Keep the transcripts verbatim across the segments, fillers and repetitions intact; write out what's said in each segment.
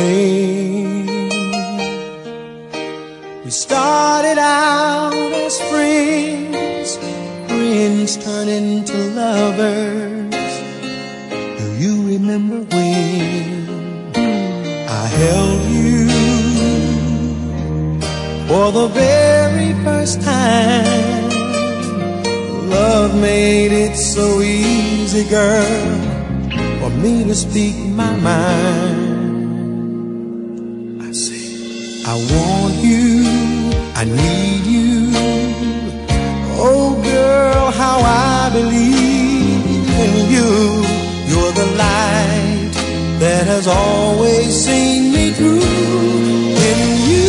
rain. We started out as friends, friends turned into lovers. Do you remember when I held you for the very first time? Love made it so easy, girl, for me to speak my mind. I say, I want you, I need you. Oh girl, how I believe in you. You're the light that has always seen me through. In you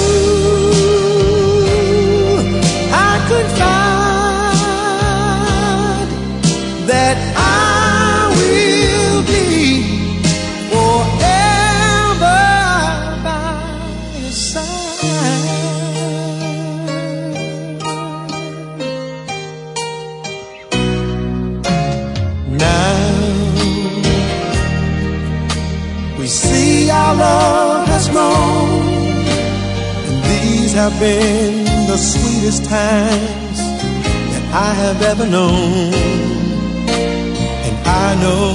I could find that I will be forever by your side. Now we see our love has grown, and these have been the sweetest times that I have ever known. I know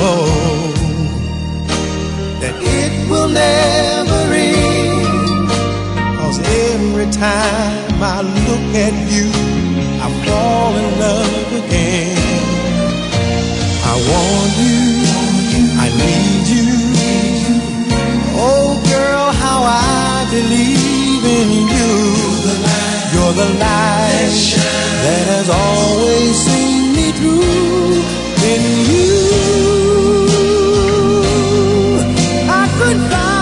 that it will never end, 'cause every time I look at you, I fall in love again. I want you, I need you. Oh girl, how I believe in you. You're the light that has always seen me through. In you I could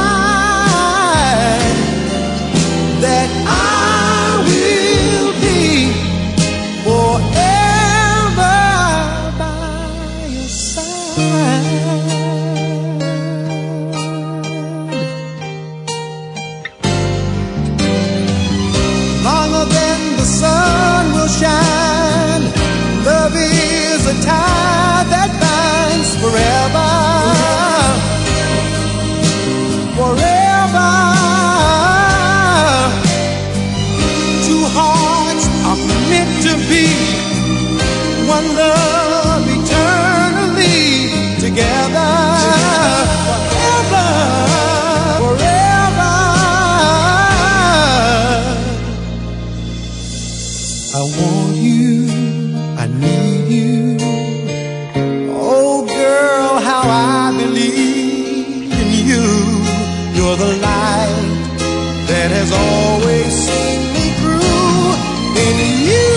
find that I will be forever by your side. Longer than the sun will shine, love is a tie that binds forever, forever. Two hearts are meant to be, one love eternally together, forever, forever. I want you, I need you. Oh girl, how I believe in you. You're the light that has always seen me through. In you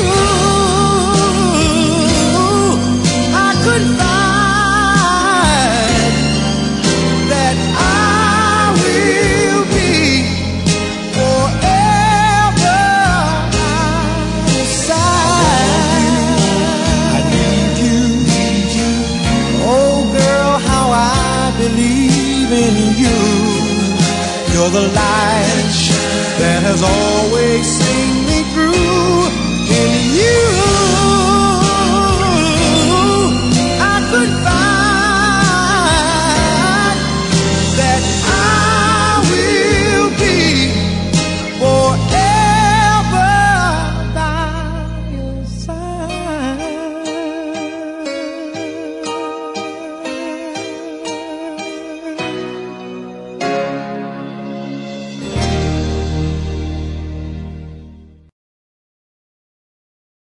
I could find that I will be forever by your side. I need you. Oh girl, how I believe in you. You're the light that has always seen me through. In you